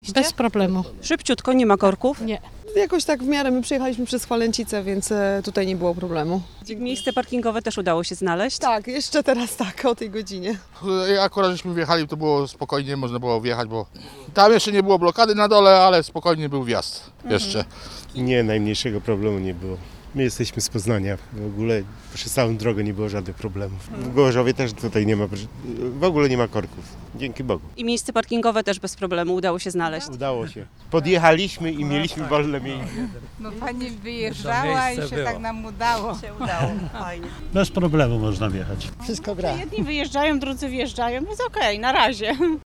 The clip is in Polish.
Przyjechaliście? Bez problemu. Szybciutko, nie ma korków. Nie. Jakoś tak w miarę, my przyjechaliśmy przez Chwalęcicę, więc tutaj nie było problemu. Miejsce parkingowe też udało się znaleźć. Tak, jeszcze teraz tak, o tej godzinie. Akurat żeśmy wjechali, to było spokojnie, można było wjechać, bo tam jeszcze nie było blokady na dole, ale spokojnie był wjazd jeszcze. Nie, najmniejszego problemu nie było. My jesteśmy z Poznania. W ogóle przez całą drogę nie było żadnych problemów. W Gorzowie też tutaj nie ma, w ogóle nie ma korków. Dzięki Bogu. I miejsce parkingowe też bez problemu udało się znaleźć. Udało się. Podjechaliśmy i mieliśmy wolne miejsce. No pani wyjeżdżała i się tak nam udało. Bez problemu można wjechać. Wszystko gra. Jedni wyjeżdżają, drudzy wjeżdżają, więc okej, na razie.